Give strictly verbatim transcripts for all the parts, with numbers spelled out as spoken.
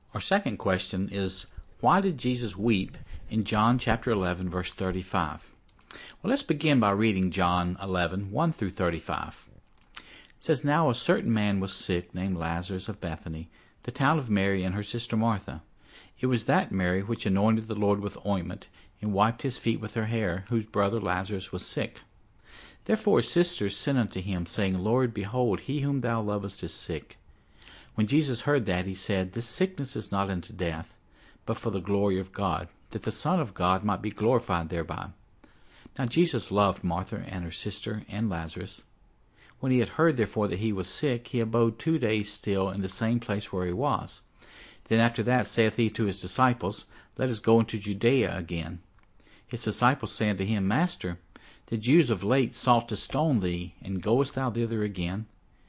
Our second question is, why did Jesus weep in John chapter eleven, verse thirty-five? Well, let's begin by reading John eleven, one through thirty-five. It says, Now a certain man was sick, named Lazarus of Bethany, the town of Mary and her sister Martha. It was that Mary which anointed the Lord with ointment, and wiped his feet with her hair, whose brother Lazarus was sick. Therefore his sisters sent unto him, saying, Lord, behold, he whom thou lovest is sick. When Jesus heard that, he said, This sickness is not unto death, but for the glory of God, that the Son of God might be glorified thereby. Now Jesus loved Martha and her sister and Lazarus. When he had heard therefore that he was sick, he abode two days still in the same place where he was. Then after that saith he to his disciples, Let us go into Judea again. His disciples say unto him, Master, the Jews of late sought to stone thee, and goest thou thither again?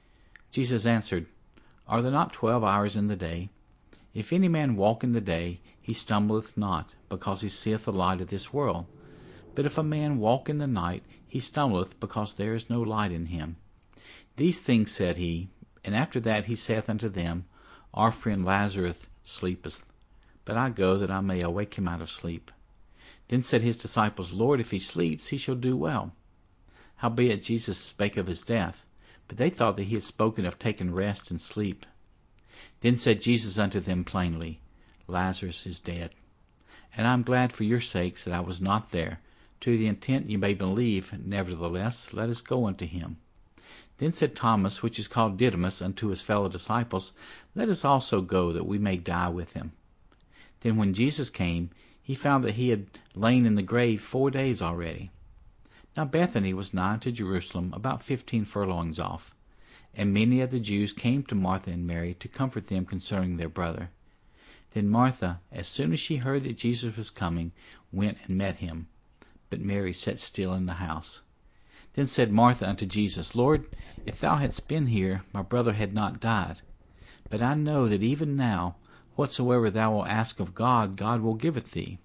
Jesus answered, Are there not twelve hours in the day? If any man walk in the day, he stumbleth not, because he seeth the light of this world. But if a man walk in the night, he stumbleth, because there is no light in him. These things said he, and after that he saith unto them, Our friend Lazarus sleepeth, but I go that I may awake him out of sleep. Then said his disciples, Lord, if he sleeps, he shall do well. Howbeit Jesus spake of his death, but they thought that he had spoken of taking rest and sleep. Then said Jesus unto them plainly, Lazarus is dead. And I am glad for your sakes that I was not there, to the intent ye may believe. Nevertheless, let us go unto him. Then said Thomas, which is called Didymus, unto his fellow disciples, Let us also go, that we may die with him. Then when Jesus came, he found that he had lain in the grave four days already. Now Bethany was nigh to Jerusalem, about fifteen furlongs off. And many of the Jews came to Martha and Mary to comfort them concerning their brother. Then Martha, as soon as she heard that Jesus was coming, went and met him. But Mary sat still in the house. Then said Martha unto Jesus, Lord, if thou hadst been here, my brother had not died. But I know that even now, whatsoever thou wilt ask of God, God will give it thee.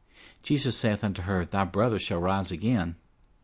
Jesus saith unto her, Thy brother shall rise again.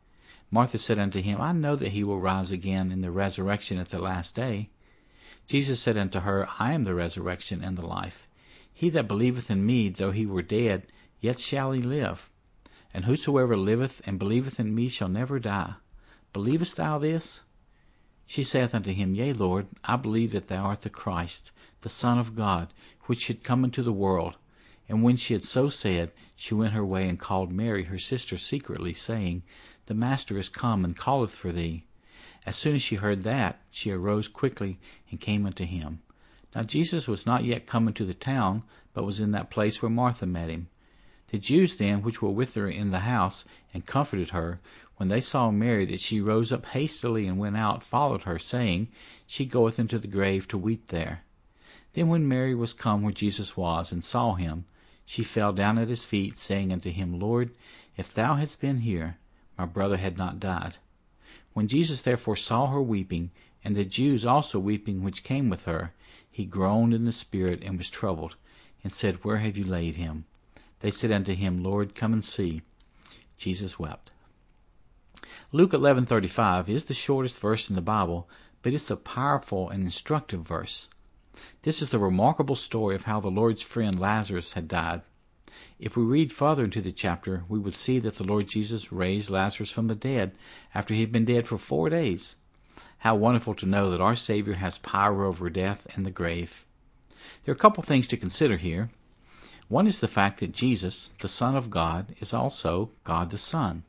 Martha said unto him, I know that he will rise again in the resurrection at the last day. Jesus said unto her, I am the resurrection and the life. He that believeth in me, though he were dead, yet shall he live. And whosoever liveth and believeth in me shall never die. Believest thou this? She saith unto him, Yea, Lord, I believe that thou art the Christ, the Son of God, which should come into the world. And when she had so said, she went her way and called Mary her sister secretly, saying, The Master is come, and calleth for thee. As soon as she heard that, she arose quickly and came unto him. Now Jesus was not yet come into the town, but was in that place where Martha met him. The Jews then, which were with her in the house, and comforted her, when they saw Mary, that she rose up hastily and went out, followed her, saying, She goeth into the grave to weep there. Then when Mary was come where Jesus was, and saw him, she fell down at his feet, saying unto him, Lord, if thou hadst been here, my brother had not died. When Jesus therefore saw her weeping, and the Jews also weeping which came with her, he groaned in the spirit, and was troubled, and said, Where have you laid him? They said unto him, Lord, come and see. Jesus wept. Luke eleven thirty-five is the shortest verse in the Bible, but it's a powerful and instructive verse. This is the remarkable story of how the Lord's friend Lazarus had died. If we read further into the chapter, we would see that the Lord Jesus raised Lazarus from the dead after he had been dead for four days. How wonderful to know that our Savior has power over death and the grave. There are a couple things to consider here. One is the fact that Jesus, the Son of God, is also God the Son.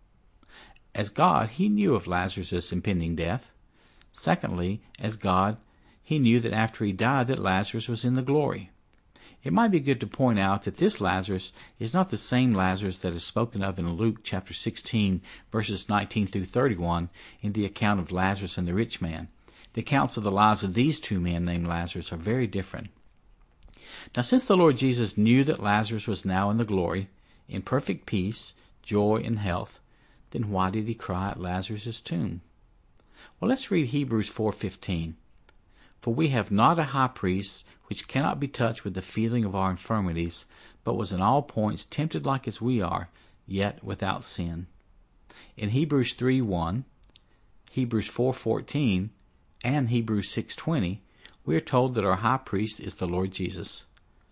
As God, he knew of Lazarus' impending death. Secondly, as God, he knew that after he died that Lazarus was in the glory. It might be good to point out that this Lazarus is not the same Lazarus that is spoken of in Luke chapter sixteen, verses nineteen through thirty-one, in the account of Lazarus and the rich man. The accounts of the lives of these two men named Lazarus are very different. Now, since the Lord Jesus knew that Lazarus was now in the glory, in perfect peace, joy, and health, then why did he cry at Lazarus' tomb? Well, let's read Hebrews four fifteen. For we have not a high priest which cannot be touched with the feeling of our infirmities, but was in all points tempted like as we are, yet without sin. In Hebrews three one, Hebrews four fourteen, and Hebrews six twenty, we are told that our high priest is the Lord Jesus.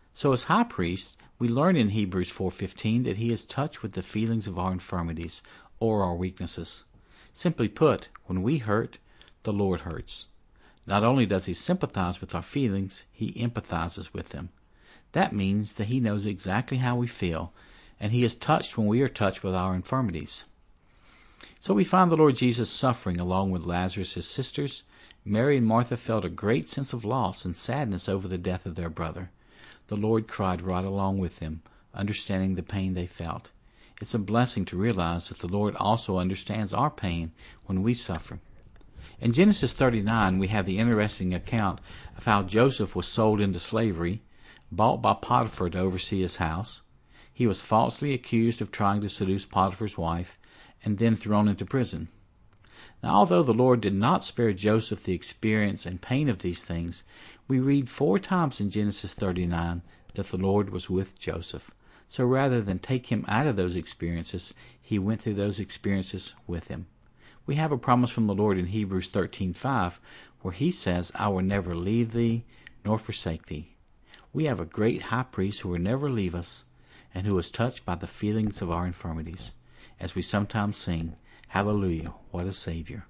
So as high priest, we learn in Hebrews four fifteen that he is touched with the feelings of our infirmities or our weaknesses. Simply put, when we hurt, the Lord hurts. Not only does he sympathize with our feelings, he empathizes with them. That means that he knows exactly how we feel, and he is touched when we are touched with our infirmities. So we find the Lord Jesus suffering along with Lazarus, his sisters. Mary and Martha felt a great sense of loss and sadness over the death of their brother. The Lord cried right along with them, understanding the pain they felt. It's a blessing to realize that the Lord also understands our pain when we suffer. In Genesis thirty-nine, we have the interesting account of how Joseph was sold into slavery, bought by Potiphar to oversee his house. He was falsely accused of trying to seduce Potiphar's wife, and then thrown into prison. Now, although the Lord did not spare Joseph the experience and pain of these things, we read four times in Genesis thirty-nine that the Lord was with Joseph. So rather than take him out of those experiences, he went through those experiences with him. We have a promise from the Lord in Hebrews thirteen five, where he says, I will never leave thee nor forsake thee. We have a great high priest who will never leave us and who is touched by the feelings of our infirmities. As we sometimes sing, Hallelujah, what a Savior.